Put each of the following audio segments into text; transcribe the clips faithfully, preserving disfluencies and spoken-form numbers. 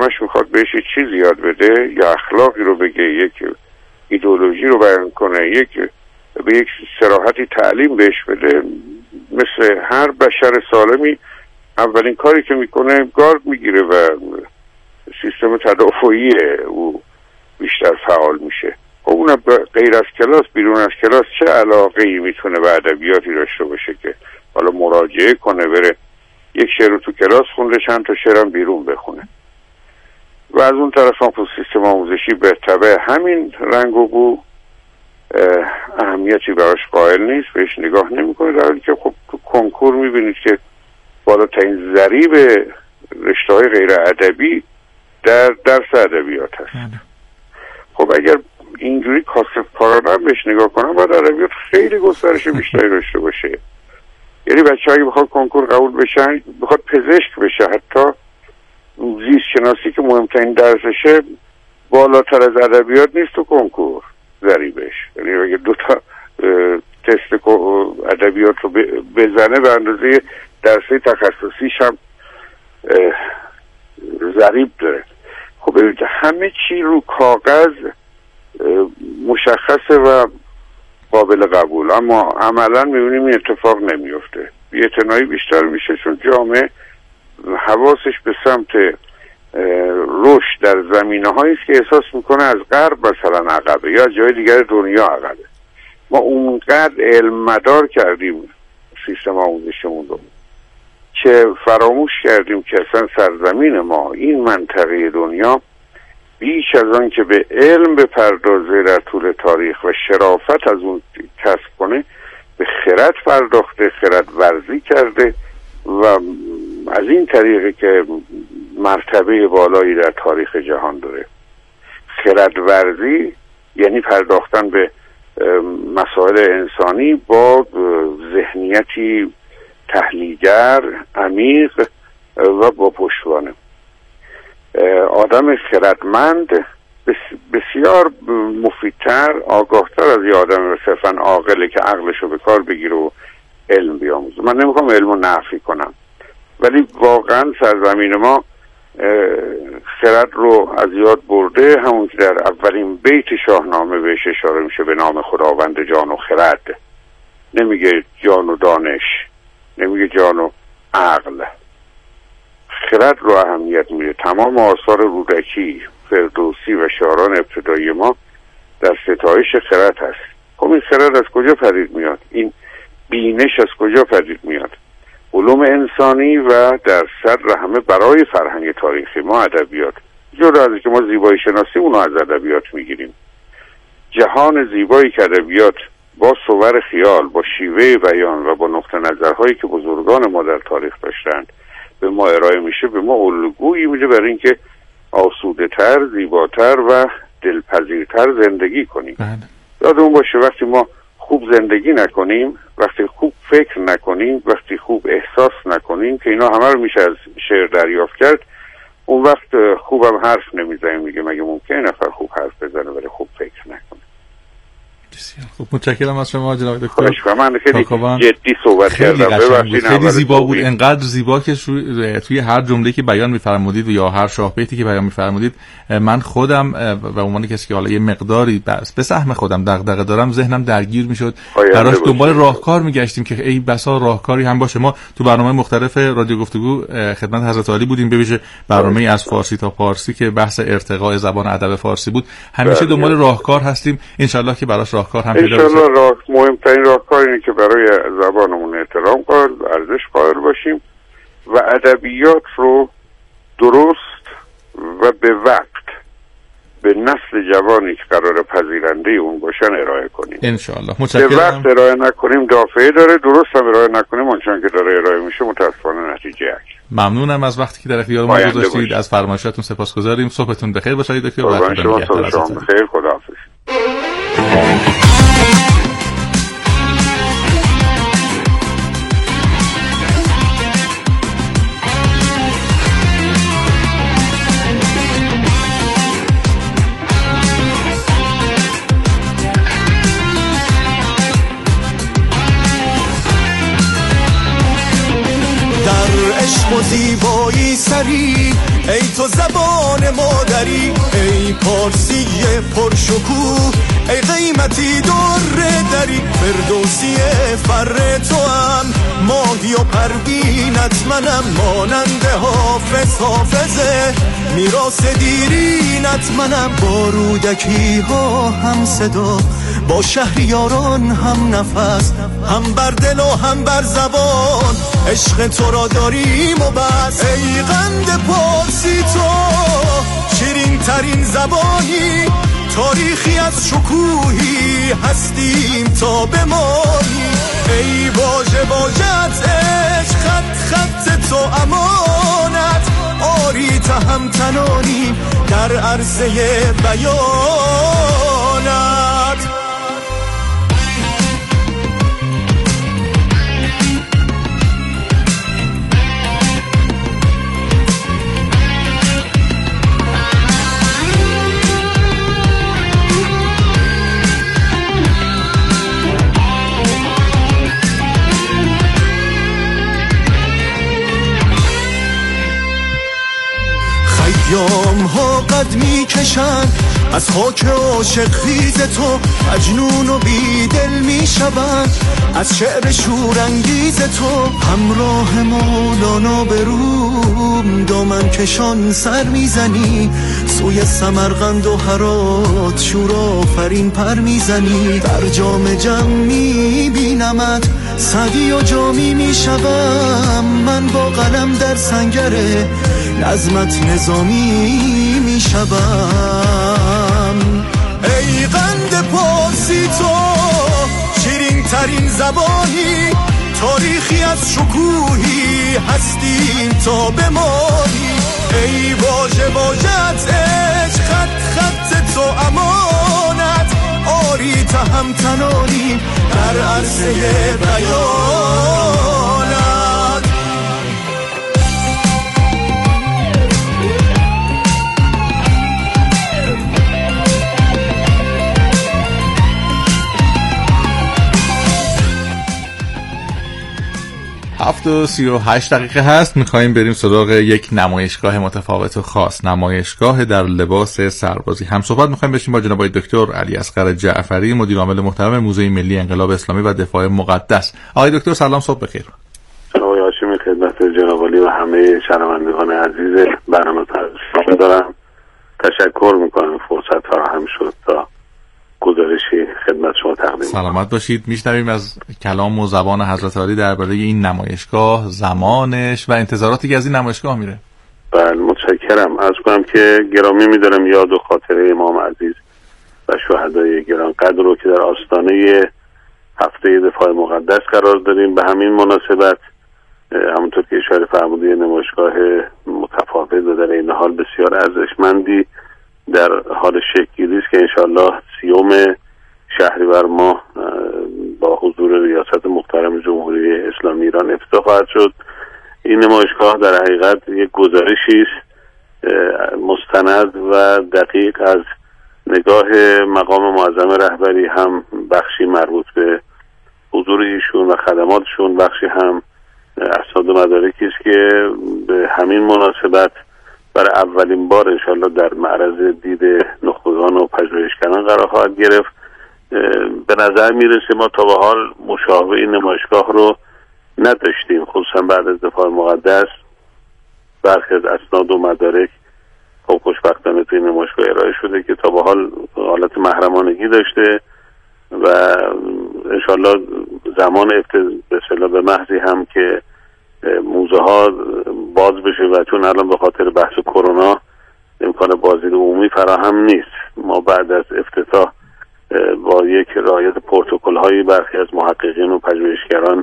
همش میخواد بهش چیزی یاد بده، یا اخلاقی رو بگه، یک ایدئولوژی رو بیان کنه، یک به یک صراحتی تعلیم بهش بده، مثل هر بشر سالمی اولین کاری که میکنه گارد میگیره و سیستم تدافعی او بیشتر فعال میشه. خب اون غیر از کلاس، بیرون از کلاس چه علاقه‌ای میتونه به ادبیاتی داشته باشه که حالا مراجعه کنه، بره یک شعر رو تو کلاس خونده، چند تا شعرم بیرون بخونه. و از اون طرف هم خب سیستم آموزشی به تبع همین رنگ و بو اهمیتی براش قائل نیست، بهش نگاه نمیکنه، در حالی که خب تو کنکور میبینید که بالاترین ضریب رشته‌های غیر ادبی در درس ادبیات هست. خب اگر اینجوری کاسبکارانه بهش نگاه کنم، باید ادبیات خیلی گسترش بیشتری داشته باشه. یعنی بچه‌ای بخواد کنکور قبول بشن، بخواد پزشک بشه، حتی زیست شناسی که مهمترین درسشه بالاتر از ادبیات نیست تو کنکور ضریبش. یعنی اگه دو تا تست ادبیات رو بزنه به اندازه درسه تخصصیش هم ضریب داره. خب ببینید همه چی رو کاغذ مشخصه و قابل قبول، اما عملا میبینیم این اتفاق نمیفته. بی‌اعتنایی بیشتر میشه چون جامعه حواسش به سمت رشد در زمینه هایی است که احساس میکنه از غرب مثلا عقبه یا جای دیگر دنیا عقبه. ما اونقدر علم مدار کردیم سیستم آموزشمون رو که فراموش کردیم که اصلا سرزمین ما، این منطقه دنیا، بیش از آن که به علم بپردازه در طول تاریخ و شرافت از اون کسب کنه، به خرد پرداخته، خرد ورزی کرده و از این طریقه که مرتبه بالایی در تاریخ جهان داره. خرد ورزی یعنی پرداختن به مسائل انسانی با ذهنیتی تحلیلگر، عمیق و با پشتوانه. آدم خردمند بسیار مفیدتر، آگاهتر از یه آدم صرفاً عاقله که عقلش رو به کار بگیره و علم بیاموزه. من نمیخوام علم رو نفی کنم، ولی واقعا سرزمین ما خرد رو از یاد برده. همون که در اولین بیت شاهنامه بهش اشاره میشه، به نام خداوند جان و خرد. نمیگه جان و دانش، نمیگه جان و عقل، خرد رو اهمیت میده. تمام آثار رودکی، فردوسی و شاعران ابتدایی ما در ستایش خرد هست. خب این خرد از کجا پدید میاد؟ این بینش از کجا پدید میاد؟ علوم انسانی و در صدر همه برای فرهنگ تاریخی ما ادبیات. جدا از که ما زیبایی شناسی اونو از ادبیات میگیریم، جهان زیبایی که ادبیات با صور خیال، با شیوه بیان و با نقطه نظرهایی که بزرگان ما در تاریخ داشتند به ما ارائه میشه، به ما الگویی میده برای اینکه آسوده تر، زیباتر و دلپذیرتر زندگی کنیم. یادمون باشه وقتی ما خوب زندگی نکنیم، وقتی خوب فکر نکنیم، وقتی خوب احساس نکنیم، که اینا همه رو میشه از شعر دریافت کرد، اون وقت خوبم حرف نمیزنیم. میگه مگه ممکنه نفر خوب حرف بزنه ولی خوب فکر نکنه؟ خب متشکرم از شما جناب دکتر. خواهش من خیلی جدی صحبت کردم، ببخشید. خیلی زیبا بود، انقدر زیبا که توی هر جمله‌ای که بیان می‌فرمودید یا هر شاهبیتی که بیان می‌فرمودید، من خودم به عنوان کسی که حالا یه مقداری به سهم خودم دغدغه دارم، ذهنم درگیر می‌شد، براش دنبال راهکار می‌گشتیم که ای بسا راهکاری هم باشه. ما تو برنامه مختلف رادیو گفتگو خدمت حضرت عالی بودیم، به ویژه برنامه از فارسی تا پارسی که بحث ارتقاء زبان ادب فارسی بود. همیشه دنبال راهکار هستیم، ان شاءالله که براش راهکار هم پیدا بشه. راه مهمترین راهکار اینه که برای زبانمون احترام قائل، ارزش قائل باشیم و ادبیات رو درست و به وقت به نسل جوانی که قرار پذیرنده اون باشن ارائه کنیم. ان شاء الله. متشکرم. به وقت ارائه نکنیم دافعه داره، درست هم ارائه نکنیم اونچنان که داره ارائه میشه متاسفانه نتیجه یک. ممنونم از وقتی که در اختیار ما گذاشتید، از فرمایشاتون سپاسگزاریم. صبحتون بخیر باشه دکتر. قربان شما، صبح بخیر، خداحافظ. عشق و زیبایی سری، ای تو زبان مادری، ای پارسی پرشکوه، ای قیمتی در دری، فردوسی فر تو هم ماهی و پروینت منم، ماننده حافظ حافظه میراث دیرینت منم، با رودکی ها هم صدا، با شهریاران هم نفس، هم بر دل و هم بر زبان، عشق تو را داریم و بس. ای قند پارسی تو شیرین ترین زبانی، تاریخی از شکوهی هستیم تا بمانی، ای واژه واژه‌ات عشق، خط خط تو امانت، آری تهمتنانی در عرصه بیانت. خیام ها قد می کشن از خاک عاشق خیز تو، مجنون و بیدل می شوند از شعر شورانگیز تو، همراه مولانا به روم دامن کشان سر میزنی، سوی سمرقند و هرات شورآفرین پر میزنی، در جام جم می بینمت سعدی و جامی می شوم، من با قلم در سنگره نظمت نظامی می شوم. ای قند پارسی تو شیرین ترین زبانی، تاریخی از شکوهی هستیم تا بمانی، ای واژه واژه‌ات عشق، خط خط تو امانت، آری تهمتنانی در عرصه بیانت. هفت و سی و هشت دقیقه هست. میخواییم بریم سراغ یک نمایشگاه متفاوت و خاص، نمایشگاه در لباس سربازی. هم صحبت میخواییم بشیم با جناب دکتر علی اصغر جعفری، مدیر عامل محترم موزه ملی انقلاب اسلامی و دفاع مقدس. آقای دکتر سلام، صبح بخیر. آقای هاشمی، خدمت جناب عالی و همه شنوندگان عزیز برنامه تشکر دارم. تشکر میکنم فرصت فراهم شد تا گزارشی خدمت شما تقدیم. سلامت باشید. میشنویم از کلام و زبان حضرت عالی درباره این نمایشگاه، زمانش و انتظاراتی که از این نمایشگاه میره. بله متشکرم. عرض کنم که گرامی میدارم یاد و خاطره امام عزیز و شهدای گرانقدر رو که در آستانه هفته دفاع مقدس قرار داریم. به همین مناسبت همونطور که اشاره فرمودید نمایشگاه متفاوت و در این حال بسیار ارزشمندی در حال شکل‌گیری است که انشاءالله سیوم شهریور ماه با حضور ریاست محترم جمهوری اسلامی ایران افتتاح خواهد شد. این نمایشگاه در حقیقت یک گزارشی است مستند و دقیق از نگاه مقام معظم رهبری، هم بخشی مربوط به حضور ایشون و خدماتشون، بخشی هم اسناد و مدارکی است که به همین مناسبت برای اولین بار انشاءالله در معرض دید نخبگان و پژوهشگران قرار خواهد گرفت. به نظر میرسه ما تا به حال مشابه این نمایشگاه رو نداشتیم، خصوصا بعد از دفاع مقدس. برخی از اسناد و مدارک خب خوشبختانه توی نمایشگاه ارائه شده که تا به حال حالت محرمانگی داشته و انشاءالله زمان به اصطلاح به محضی هم که موزه ها باز بشه و چون الان به خاطر بحث کرونا امکان بازدید عمومی فراهم نیست، ما بعد از افتتاح با یک رعایت پروتکل هایی برخی از محققین و پژوهشگران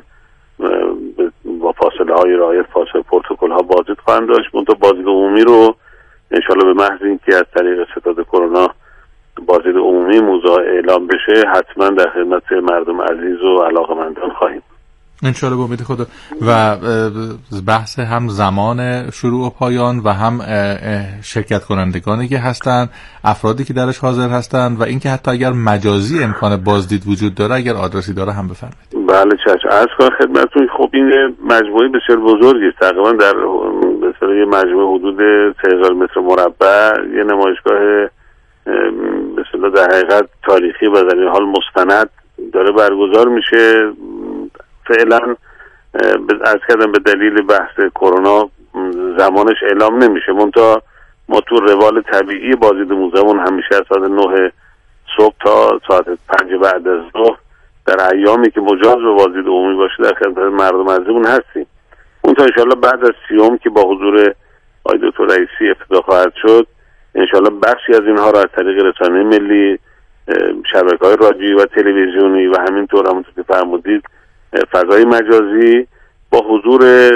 با فاصله های رعایت فاصله پروتکل ها بازدید خواهند داشت. منتها بازدید عمومی رو انشالله به محض اینکه از طریق ستاد کرونا بازدید عمومی موزه اعلام بشه حتما در خدمت مردم عزیز و علاقمندان خواهیم. انشالله با امید خدا. و بحث هم زمان شروع و پایان و هم شرکت کنندگانی که هستن، افرادی که درش حاضر هستن و اینکه حتی اگر مجازی امکان بازدید وجود داره، اگر آدرسی داره هم بفرمایید. بله چشم. عرض کنم خدمتتون خب این مجموعه بسیار بزرگی است، تقریبا در اصطلاح یه مجموعه حدود سه هزار متر مربع یه نمایشگاه به اصطلاح در حقیقت تاریخی و در این حال مستند داره برگزار میشه. فعلا از کردم به دلیل بحث کرونا زمانش اعلام نمیشه، منتها ما تو روال طبیعی بازدید موزمون همیشه از ساعت نه صبح تا ساعت پنج بعد از ظهر در ایامی که مجاز به بازدید عمومی باشه در خدمت مردم عزیزمون هستیم. اون تا انشالله بعد از سیوم که با حضور آقای دکتر رئیسی افتتاح خواهد شد، انشالله بخشی از اینها را از طریق رسانه ملی، شبکه‌های رادیویی و تلویزیونی و همینطور همونطور که فرمودید فضای مجازی با حضور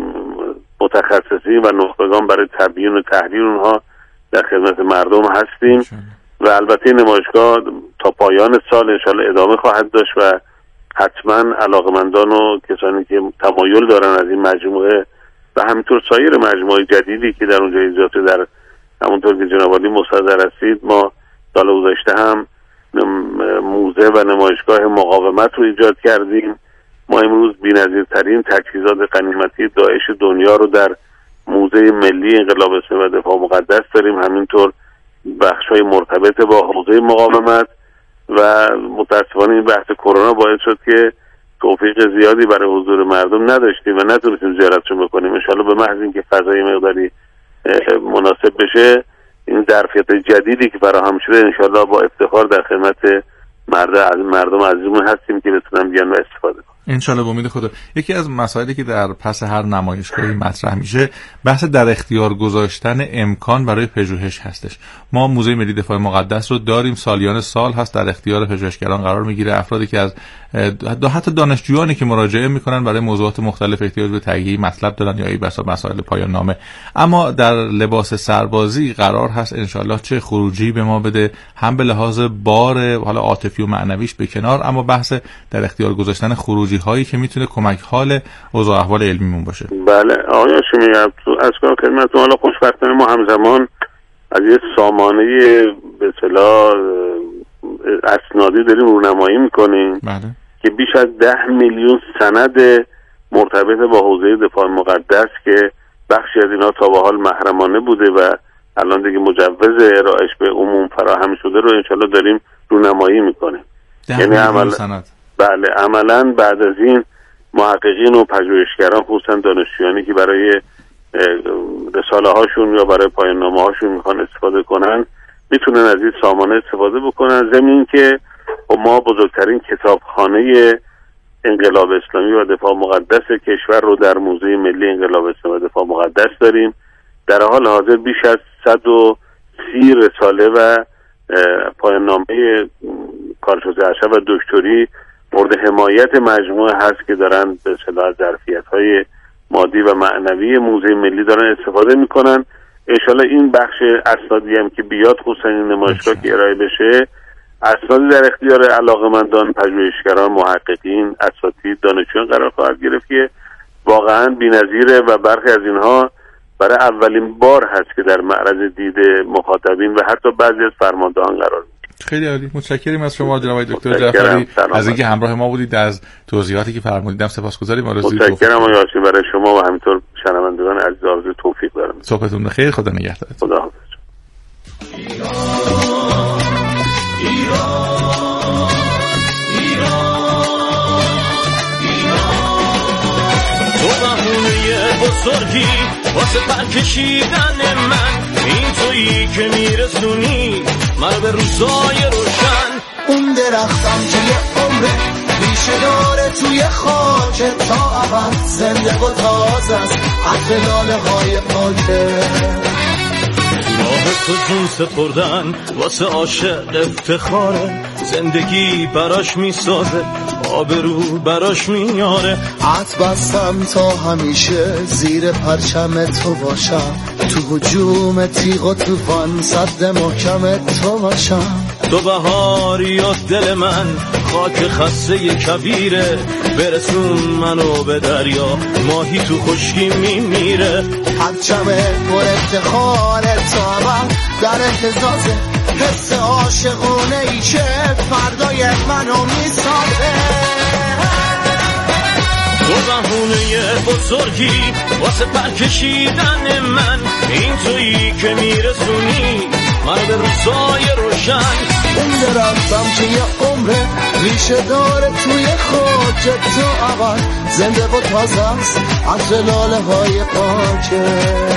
متخصصین و نخبگان برای تبیین و تحلیل اونها در خدمت مردم هستیم و البته نمایشگاه تا پایان سال انشالله ادامه خواهد داشت و حتما علاقمندان و کسانی که تمایل دارن از این مجموعه و همینطور سایر مجموعه جدیدی که در اونجا ایجاد در همونطور که جناب عالی مستحضر هستید، ما سال گذشته هم موزه و نمایشگاه مقاومت رو ایجاد کردیم. ما امروز بی‌نظیرترین تجهیزات غنیمتی داعش دنیا رو در موزه ملی انقلاب اسلامی و دفاع مقدس داریم، همینطور بخش‌های مرتبط با حوزه مقاومت و متأسفانه این بحث کرونا باعث شد که توفیق زیادی برای حضور مردم نداشتیم و نتونستیم زیارتشون بکنیم. ان شاءالله به محض اینکه فضای مقداری مناسب بشه این ظرفیت جدیدی که فراهم شده ان شاءالله با افتخار در خدمت مردم مردم عزیزمون هستیم که بتونن بیان و استفاده کنن ان شاء الله. به امید خدا. یکی از مسائلی که در پس هر نمایشگاهی مطرح میشه بحث در اختیار گذاشتن امکان برای پژوهش هستش. ما موزه ملی دفاع مقدس رو داریم، سالیان سال هست در اختیار پژوهشگران قرار میگیره، افرادی که از حتی دانشجویانی که مراجعه میکنن برای موضوعات مختلف احتیاج به تهیه مطلب دارن یا ای بسا مسائل پایان نامه. اما در لباس سربازی قرار هست ان شاء الله چه خروجی به ما بده، هم به لحاظ بار حالا عاطفی و معنویش به کنار، اما بحث در اختیار گذاشتن خروجی هایی که میتونه کمک حال اوضاع احوال علمیمون باشه. بله آقای هاشمی، از کار خدمتتون حالا خوشبختانه ما همزمان از یه سامانه به اصطلاح اسنادی داریم رونمایی میکنیم بله. که بیش از ده میلیون سند مرتبط با حوزه دفاع مقدس که بخشی از اینا تا به حال محرمانه بوده و الان دیگه مجوز ارائهش به عموم فراهم شده رو انشالله داریم رونمایی میکنیم. یعنی عمل سند بله عملا بعد از این محققین و پژوهشگران خصوصا دانشجویانی که برای رساله هاشون یا برای پایان نامه هاشون میخوان استفاده کنن میتونن از این سامانه استفاده بکنن، ضمن که ما بزرگترین کتابخانه انقلاب اسلامی و دفاع مقدس کشور رو در موزه ملی انقلاب اسلامی و دفاع مقدس داریم. در حال حاضر بیش از صد و سی رساله و پایان نامه کارشناسی ارشد و دکتری مورد حمایت مجموعه هست که دارن به اصطلاح ظرفیت‌های مادی و معنوی موزه ملی دارن استفاده میکنن. انشالله این بخش اسنادی هم که بیاد خصوصا این نمایشگاه که ارائه بشه اسنادی در اختیار علاقمندان، پژوهشگران، محققین، اساتید، دانشجویان قرار خواهد گرفت که واقعا بی‌نظیره و برخی از اینها برای اولین بار هست که در معرض دید مخاطبین و حتی بعضی از فرماندهان قرار میگیره. خیلی عالی، متشکرم از شما جناب دکتر جعفری از اینکه همراه ما بودید، از توضیحاتی که فرمودید سپاسگزاریم. آرزوی توفیق. متشکرم آقای هاشمی برای شما و همینطور شنوندگان عزیز آرزوی توفیق دارم. صبحتون بخیر، خدا نگهدارتون. خدا حافظ. ایران ایران ایران تو بهونه بزرگی واسه پرکشیدن من، این تویی که میرسونی من به روزای روشن. اون درختم توی عمره ریشه داره توی خاک تا ابد، زنده و تازه است عطر لاله های پاکه. راه تو جون سپردن واسه عاشق افتخاره، زندگی براش میسازه آبرو براش میاره. عط بستم تا همیشه زیر پرچم تو باشم، تو هجوم تیغ و توفان صد محکم تو باشم. تو بهاری و دل من خاک خسته کبیره، برسون منو به دریا ماهی تو خشکی میمیره. پرچم پر افتخار تو هم در اهتزازه، حس عاشقونه ای که فردای منو میسازه. تو بهونه بزرگی واسه پرکشیدن من، این تویی که میرسونی من به روزای روشن. اون درختم که یه عمره ریشه داره توی خاک تو اول، زنده و تازه است عطر لاله های پاکه.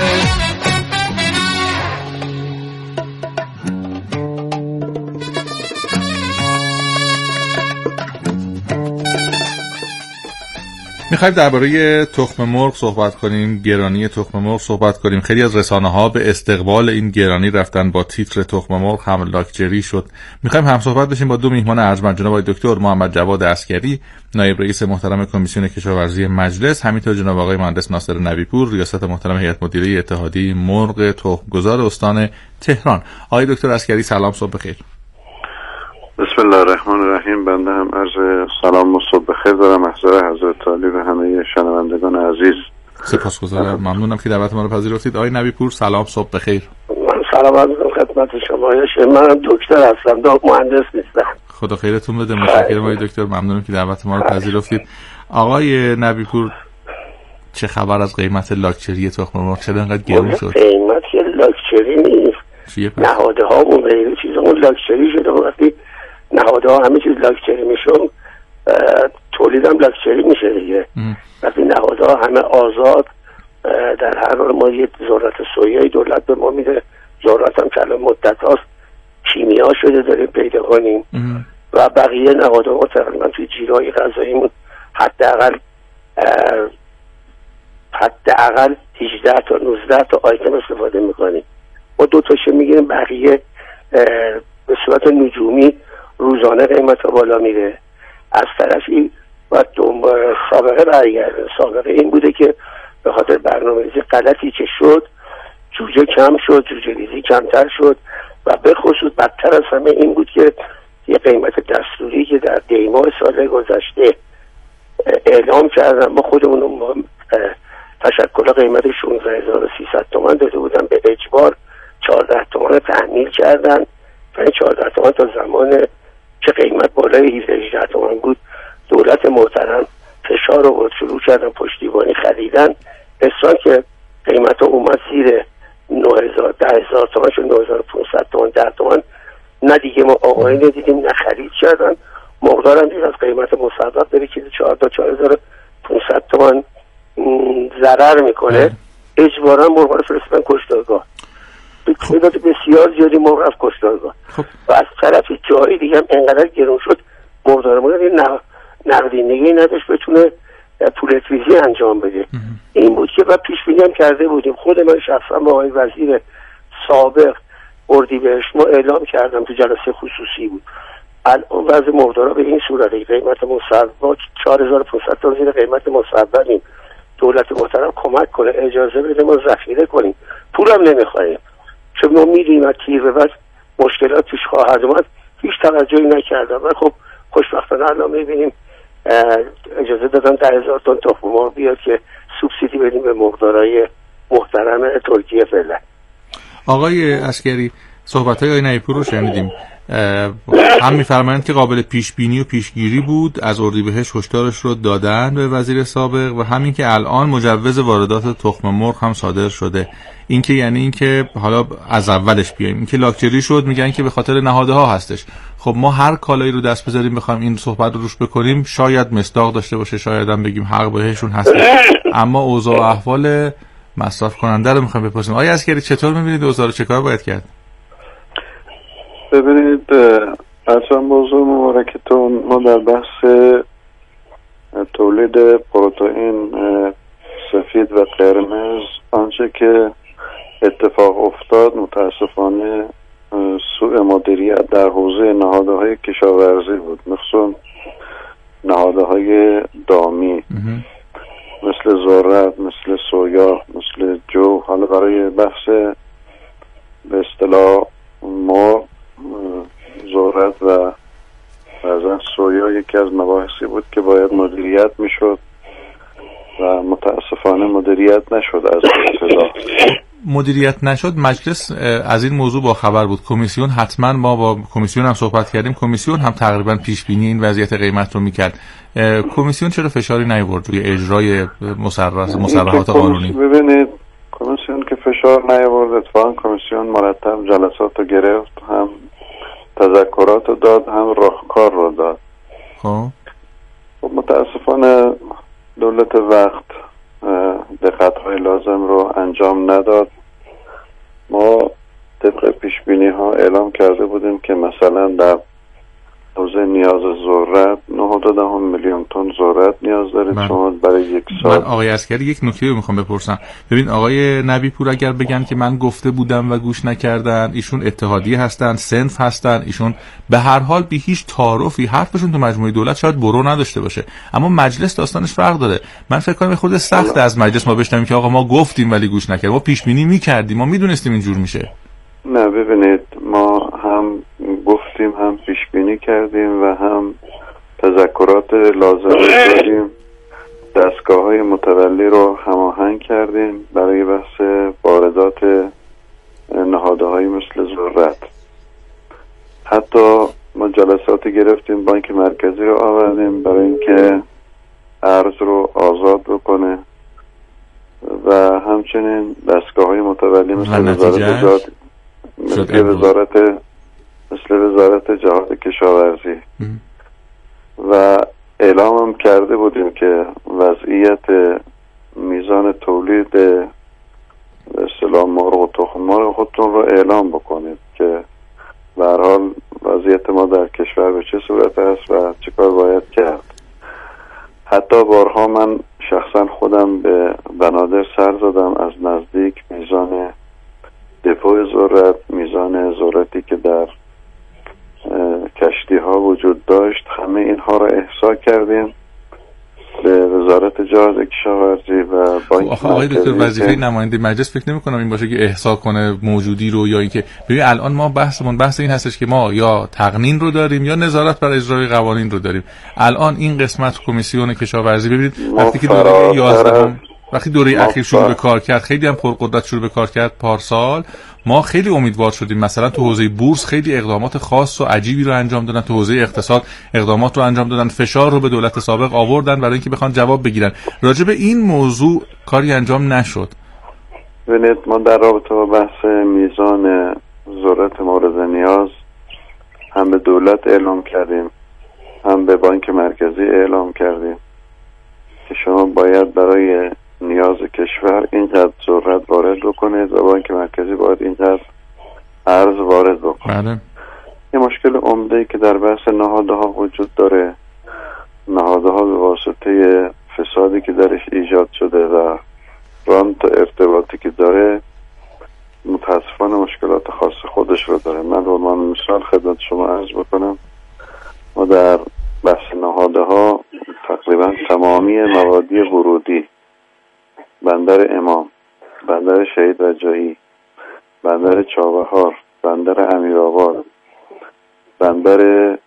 میخوایم درباره تخم مرغ صحبت کنیم، گرانی تخم مرغ صحبت کنیم. خیلی از رسانه‌ها به استقبال این گرانی رفتن، با تیتر تخم مرغ هم لاکچری شد. میخوایم هم صحبت بشیم با دو میهمان ارجمند، جناب آقای دکتر محمد جواد عسکری، نایب رئیس محترم کمیسیون کشاورزی مجلس، همینطور جناب آقای مهندس ناصر نبی‌پور، ریاست محترم هیئت مدیره اتحادیه مرغ تخم‌گذار استان تهران. آقای دکتر عسکری سلام، صبح بخیر. بسم الله الرحمن الرحیم. بنده هم عرض سلام و صبح بخیر دارم محضر حضرت عالی و همه شنوندگان عزیز. سپاسگزارم، ممنونم که دعوت ما رو پذیرفتید. آقای نبی‌پور سلام، صبح بخیر. من سلام عرض می‌کنم خدمت شما. من دکتر هستم، دکتر مهندس نیستم. خدا خیرتون بده. متشکرم آقای دکتر، ممنونم که دعوت ما رو پذیرفتید. آقای نبی‌پور چه خبر از قیمت لاکچری تخم مرغ؟ چرا انقدر گرون شد؟ قیمت که لاکچری نیست، نهاده ها و غیره چیزمون لاکچری شده. وقتی نهاده ها همه چیز لاکچری میشون، تولیدم لاکچری میشه دیگه. وقتی نهاده ها همه آزاد، در هر حال ما یه ذرت سویایی دولت به ما میده، ذرت هم که الان مدت هاست کیمیا شده داریم پیدا کنیم و بقیه نهاده ها تقریبا توی جیرهای غذاییمون حداقل حداقل هجده تا نوزده تا آیتم استفاده میکنیم. ما دو تاشه میگیریم، بقیه به صورت نجومی روزانه قیمت بالا میره. از طرفی باید سابقه برگرده. سابقه این بوده که به خاطر برنامه‌ریزی غلطی که شد، جوجه کم شد، جوجه ریزی کمتر شد و به خصوص بدتر از همه این بود که یه قیمت دستوری که در دیماه سال گذشته اعلام کردن، ما خودمون تشکل قیمت شانزده هزار و سیصد تومان داده بودن، به اجبار چهارده تومان تحمیل کردن. این چهارده تومان تا زمان که قیمت بالای هجده تومان بود، دولت محترم فشار رو بود، شروع کردن پشتیبانی خریدن. اصلا که قیمت اومد زیر نه هزار ده هزار تومان شد، نه هزار و پانصد تومان ده تومان. نه دیگه ما آقایین دیدیم، نه خرید کردن. مقدارم دید از قیمت مصدق داره که چهار تا چهار هزار و پانصد تومان ضرر میکنه. اجبارا مرغ رو فرستادن کشتارگاه. تعداد بسیار زیادی مرغ رفت کشتارگاه. و از طرف جایی دیگه هم انقدر گرون شد، مرغدار مرغ نقدینگی نداشت بتونه پولتریزی انجام بده. این بود که بعد پیش بینی هم کرده بودیم. خود من شخصا با آقای وزیر سابق اردیبهشت ما اعلام کردم، تو جلسه خصوصی بود. الان وضع مرغدارا به این صورته، قیمت مصوب چهار هزار و پانصد تا زیر قیمت مصوبیم. دولت محترم کمک کنه، اجازه بده ما ذخیره کنیم، پولم نمیخوایم، چون ما میدونیم از تیر به بعد مشکلات توش خواهد اومد. هیچ توجهی نکردن و خب خوشبختانه الان میبینیم اجازه دادن ده هزار تن تخم مرغ بیاد که سوبسیدی بدیم به مرغدارای محترم ترکیه فعلا. آقای عسکری صحبت‌های آقای نبی‌پور رو شنیدیم. هم می‌فرمایند که قابل پیش بینی و پیشگیری بود، از اردیبهشت هشدارش رو دادن به وزیر سابق و همین که الان مجوز واردات تخم مرغ هم صادر شده. این که یعنی این که حالا از اولش بیایم، این که لاکچری شد میگن که به خاطر نهاده ها هستش. خب ما هر کالایی رو دست بذاریم بخوایم این صحبت رو روش بکنیم شاید مصداق داشته باشه، شاید هم بگیم حق بهشون هست، اما اوضاع و احوال مصرف کننده رو میخوایم بپرسیم. آیا عسکری چطور میبینید اوضاع رو، چه کار باید کرد؟ ببینید اصلا موضوع مبارکتون، ما در بحث تولید پروتئین سفید و قرمز آنچه که اتفاق افتاد متاسفانه سوء مدیریت در حوزه نهاده های کشاورزی بود، مخصوصا نهاده های دامی مثل ذرت، مثل سویا، مثل جو. حالا برای بحث به اصطلاح ما ذرت و بعضا سویا یکی از مباحثی بود که باید مدیریت میشد و متاسفانه مدیریت نشد از ابتدا. مدیریت نشد، مجلس از این موضوع با خبر بود. کمیسیون حتما، ما با کمیسیون هم صحبت کردیم، کمیسیون هم تقریبا پیش بینی این وضعیت قیمت رو میکرد. کمیسیون چرا فشاری نیاورد روی اجرای مصرح مصرحات قانونی؟ ببینید کمیسیون که فشار نیاورد، اتفاقا کمیسیون مرتب جلسات رو گرفت، هم تذکرات رو داد، هم راهکار رو داد. خب متاسفانه دولت وقت دقت‌های لازم رو انجام نداد. ما طبق پیشبینی ها اعلام کرده بودیم که مثلا در حوزه نیاز ذرت نه و دو دهم میلیون تن ذرت نیاز دارید من... شما برای یک سال. من آقای عسکری یک نکته رو میخوام بپرسم. ببین آقای نبی پور اگر بگن که من گفته بودم و گوش نکردن، ایشون اتحادیه هستن، صنف هستن، ایشون به هر حال بی هیچ تعارفی حرفشون تو مجموعه دولت شاید برو نداشته باشه، اما مجلس داستانش فرق داره. من فکر کنم خود سخت از مجلس ما بشنویم که آقا ما گفتیم ولی گوش نکردیم، ما پیش بینی می‌کردیم، ما میدونستیم اینجور میشه. نه ببینید ما هم گفتیم، هم پیش بینی کردیم و هم تذکرات لازم دادیم. دستگاه‌های متولی رو هماهنگ کردیم برای بحث واردات نهادهای مثل ذرت. حتی ما جلساتی گرفتیم، بانک مرکزی رو آوردیم برای اینکه ارز رو آزاد بکنه و همچنین دستگاه‌های متولی مثل وزارت جهاد مثل وزارت مثل وزارت جهاد کشاورزی و اعلام هم کرده بودیم که وضعیت میزان تولید به اصطلاح مرغ و تخم مرغ خودتون رو اعلام بکنید که به هر حال وضعیت ما در کشور به چه صورت است و چه کار باید کرد. حتی بارها من شخصا خودم به بنادر سر زدم از نزدیک میزان دپوی ذرت، میزان ذرتی که در کشتی ها وجود داشت، همه اینها را احصا کردیم به وزارت جهاد کشاورزی و بانک. آقای دکتر وظیفه نماینده مجلس فکر نمی کنم این باشه که احصا کنه موجودی رو، یا اینکه ببین الان ما بحثمون بحث این هستش که ما یا تقنین رو داریم یا نظارت بر اجرای قوانین رو داریم. الان این قسمت کمیسیون کشاورزی ببینید وقتی که دوره یازده وقتی دوره اخیر شروع به کار کرد، خیلی هم پرقدرت شروع به کار کرد پارسال، ما خیلی امیدوار شدیم. مثلا تو حوزه بورس خیلی اقدامات خاص و عجیبی رو انجام دادن، تو حوزه اقتصاد اقدامات رو انجام دادن، فشار رو به دولت سابق آوردن برای اینکه بخوان جواب بگیرن. راجع به این موضوع کاری انجام نشد. ببینید ما در رابطه با بحث میزان ذرت مورد نیاز هم به دولت اعلام کردیم، هم به بانک مرکزی اعلام کردیم که شما باید برای نیاز کشور اینقدر ذرت وارد بکنید و بانک مرکزی باید اینقدر ارز وارد بکنه. بله. یه مشکل عمده‌ای که در بحث نهادها وجود داره، نهادها به واسطه فسادی که درش ایجاد شده و رانت ارتباطی که داره متاسفانه مشکلات خاص خودش رو داره. من به عنوان مثال خدمت شما عرض بکنم، ما در بحث نهادها تقریبا تمامی موادی ورودی، بندر امام، بندر شهید رجایی، بندر چابهار، بندر امیرآباد، بندر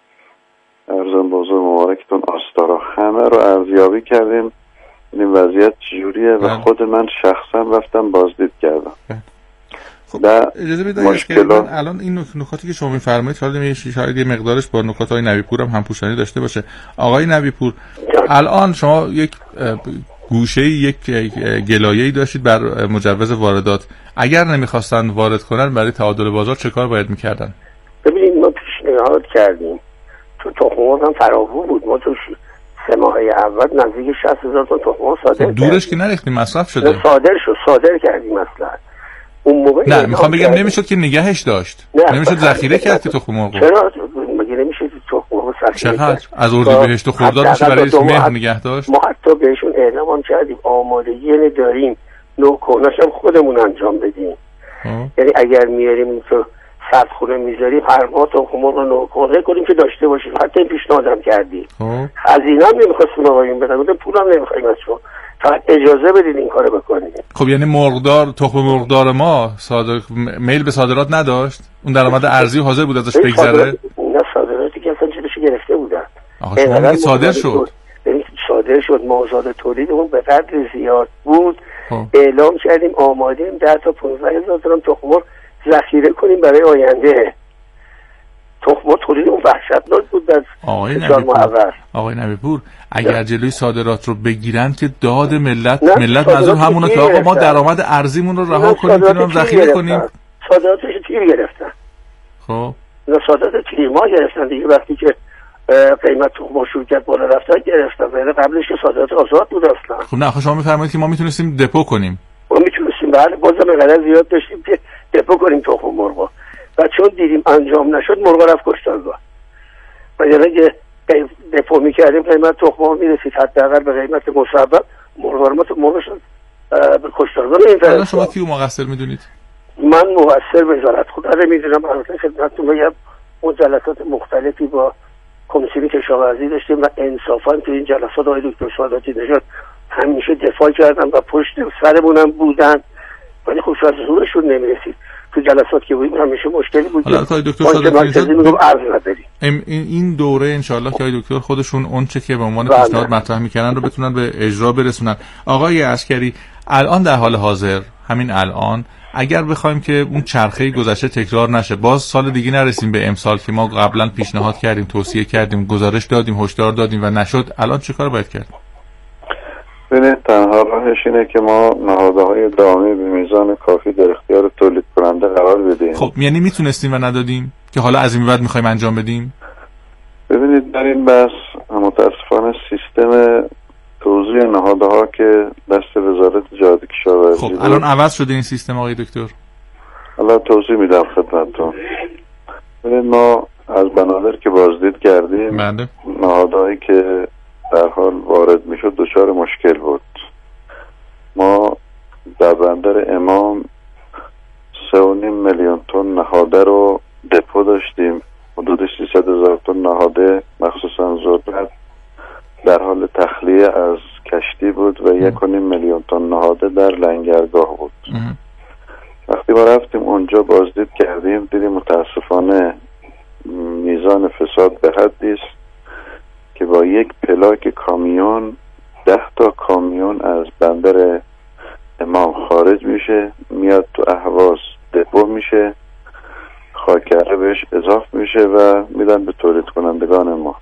ارزم بزرگ مبارکتون آستارا، همه رو ارزیابی کردیم این وضعیت چجوریه و خود من شخصا رفتم بازدید کردم. خب اجازه بدید که من الان این نکاتی که شما می‌فرمایید حالا شاید یه مقدارش با نکات های نبی پور هم همپوشانی داشته باشه. آقای نبی پور، الان شما یک گوشه یک گلایه‌ای داشتید بر مجوز واردات، اگر نمیخواستن وارد کنن برای تعادل بازار چه کار باید میکردن؟ ببینید ما پیشنهاد کردیم، تو تخم مرغ هم فراوون بود، ما تو سه ماه اول نزدیک شصت هزار تا تخم مرغ صادر کردیم. دورش که نریختیم، مصرف شده. صادر شد، صادر کردیم اصلا. اون موقع نه میخوام بگم نمیشد که نگهش داشت، نمیشد ذخیره کرد که تخم مرغ. چرا مگه نمیشه تخم مرغ ذخیره کرد؟ چقدر از اردیبهشت و خرداد میشه برای مهر نگه داشت؟ ما حتی بهشون اعلام کردیم آمادگی داریم نوکوناش هم خودمون انجام بدیم. یعنی اگر میاریم تو صد خونه میذاریم هر ماه تخم مرغ رو نوکونه کنیم که داشته باشیم. حتی پیشنهادم کردیم. هزینه هم نمیخواستیم آقایون بدن، گفتم پولم نمیخوایم از شما، فقط اجازه بدید این کارو بکنید. خب یعنی مرغدار، تخم مرغدار ما صادر میل به صادرات نداشت؟ اون درآمد ارزی حاضر بود ازش بگذره؟ نه صادراتی که اصلا جلوش گرفته بودن. آخه شما میگید صادر شد. ببین صادر شد، مازاد تولید اون به قدر زیاد بود اعلام کردیم آمادیم ده تا پانزده هزار تا تخم مرغ ذخیره کنیم برای آینده. تخم مرغ تولید اون وحشتناک بود در چهار ماه اول. آقای نبی‌پور اگر جلوی صادرات رو بگیرن که داد ملت ملت منظور همونه که آقا ما درآمد ارزیمون رو رها کنیم که اونم ذخیره کنیم. صادراتش تیر گرفتن. خب اینا صادرات تیر ما گرفتن دیگه. وقتی که قیمت تخم مرغ شروع کرد بالا رفتن گرفتن، ولی قبلش که صادرات آزاد بود اصلا. خب نه، خب شما می‌فرمایید که ما میتونستیم دپو کنیم. ما میتونستیم، بله، بازم اینقدر زیاد داشتیم که دپو کنیم تخم مرغ. و چون دیدیم انجام نشد، مرغ رفت کشتارگاه. و یعنی اگه دپو میکردیم قیمت تخم مرغ میرسید حداقل به قیمت مصوب، مرغ ما تو مرغ شد به کشتارگاه نمی‌رفت. شما کیو مقصر میدونید؟ من مقصر وزارت خدا رو میدونم. البته خدمتتون بگم اون جلسات مختلفی با کمیسیون کشاورزی داشتیم و انصافا تو این جلسات آقای دکتر ساداتی نژاد همیشه دفاع کردن و پشت سرمونم بودن، ولی خب شاید زورشون نمیرسید. تو جلسات که بودیم همیشه مشکلی بود. حالا آقای دکتر ساداتی نژاد این دوره انشالله که آقای دکتر خودشون اون چه که به عنوان پیشنهاد مطرح میکنن رو بتونن به اجرا برسونن. آقای عسکری، الان در حال حاضر همین الان اگر بخوایم که اون چرخه گذشته تکرار نشه، باز سال دیگه نرسیم به امسال که ما قبلا پیشنهاد کردیم، توصیه کردیم، گزارش دادیم، هشدار دادیم و نشد، الان چه کار باید کرد؟ ببینید تنها راهش اینه که ما نهادهای دائمی به میزان کافی در اختیار تولید کننده قرار بدیم. خب یعنی میتونستیم و ندادیم که حالا از این بعد میخوایم انجام بدیم؟ ببینید در این بحث متاسفانه سیستم توزیع نهادها که دست وزارت جهاد کشاورزی. خب الان عوض شده این سیستم آقای دکتر؟ حالا توضیح میدم خدمتتون. ببینید ما از بنادر که بازدید کردیم، بله، نهادهایی که در حال وارد میشد دچار مشکل بود. ما در بندر امام سه و نیم میلیون تن نهاده رو دپو داشتیم. حدود سیصد هزار تن نهاده مخصوصا ذرت در حال تخلیه از کشتی بود و یک و نیم میلیون تن نهاده در لنگرگاه بود. ام. وقتی ما رفتیم اونجا بازدید کردیم، دیدیم متاسفانه میزان فساد به حدی است که با یک پلاک کامیون ده تا کامیون از بندر امام خارج میشه، میاد تو اهواز دپو میشه، خاکره بهش اضافه میشه و میدن به تولید کنندگان ما.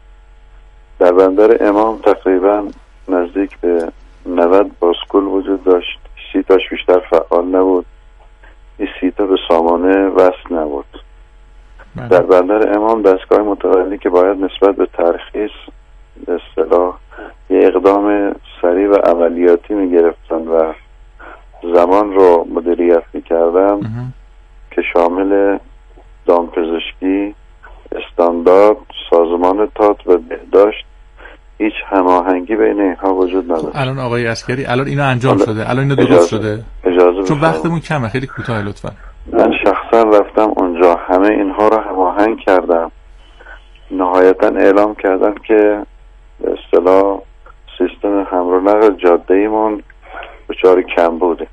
در بندر امام تقریبا نزدیک به نود باسکول وجود داشت. سی تاش بیشتر فعال نبود. این سی تا به سامانه وصل نبود. مم. در بندر امام دستگاه متولی که باید نسبت به ترخیص به اصطلاح یه اقدام سریع و عملیاتی میگرفتن و زمان رو مدیریت میکردن که شامل دامپزشکی، استاندارد، سازمان تات و بهداشت، هیچ هماهنگی بین اینها وجود نداره. الان آقای عسکری الان اینا انجام حالا شده، الان اینا درست شده؟ اجازه چون وقتمون کمه، خیلی کوتاه لطفا. من شخصا رفتم اونجا، همه اینها رو هماهنگ کردم. نهایتا اعلام کردن که به اصطلاح سیستم حمل و نقل جاده‌ایمون دچار کم بوده.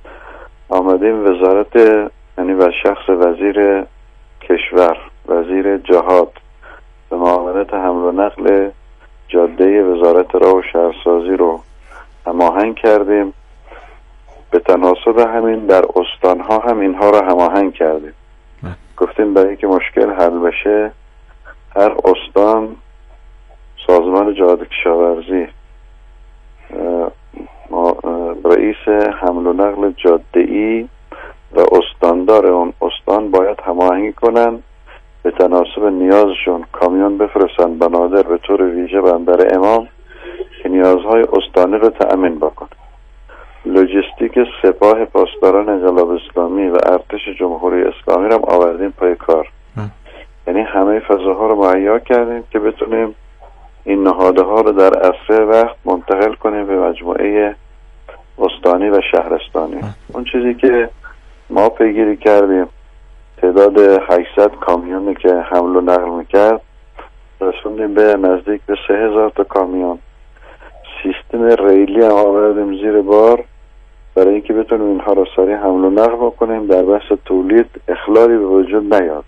آمدیم وزارت، یعنی و شخص وزیر کشور، وزیر جهاد، به معاونت حمل و نقل جاده وزارت راه و شهرسازی رو هماهنگ کردیم. به تناسب همین در استانها هم اینها رو هماهنگ کردیم. گفتیم برای اینکه مشکل حل بشه هر استان سازمان جهاد کشاورزی رئیس حمل و نقل جاده‌ای و استاندار اون استان باید هماهنگی کنن، به تناسب نیازشون کامیون بفرستن بنادر به طور ویژه بندر امام که نیازهای استانی رو تأمین بکنه. لوجستیک سپاه پاسداران انقلاب اسلامی و ارتش جمهوری اسلامی رو هم آوردیم پای کار. یعنی همه فضاها رو مهیا کردیم که بتونیم این نهاده ها رو در اسرع وقت منتقل کنیم به مجموعه استانی و شهرستانی. اون چیزی که ما پیگیری کردیم تعداد هشتصد کامیونی که حمل و نقل میکرد رسوندیم به نزدیک به سه هزار تا کامیون. سیستم ریلی هم آوردیم زیر بار برای اینکه بتونیم اینها رو سریع حمل و نقل بکنیم، در بحث تولید اخلالی به وجود نیاد.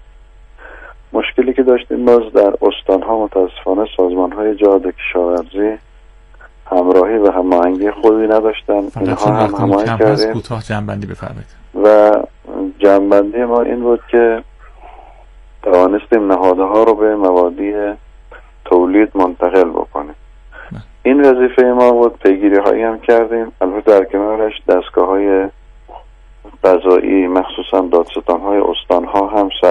مشکلی که داشتیم باز در استانها متاسفانه سازمانهای جهاد کشاورزی همراهی و هماهنگی خوبی نداشتن. اینها هم هماهنگ کردیم. کوتاه جنبندی بفرمایید. و جنبندی ما این بود که توانستیم نهادها رو به مبادی تولید منتقل بکنیم. این وظیفه ما بود. پیگیری هایی هم کردیم، البته در کنارش دستگاه های قضایی مخصوصا دادستان های استان ها هم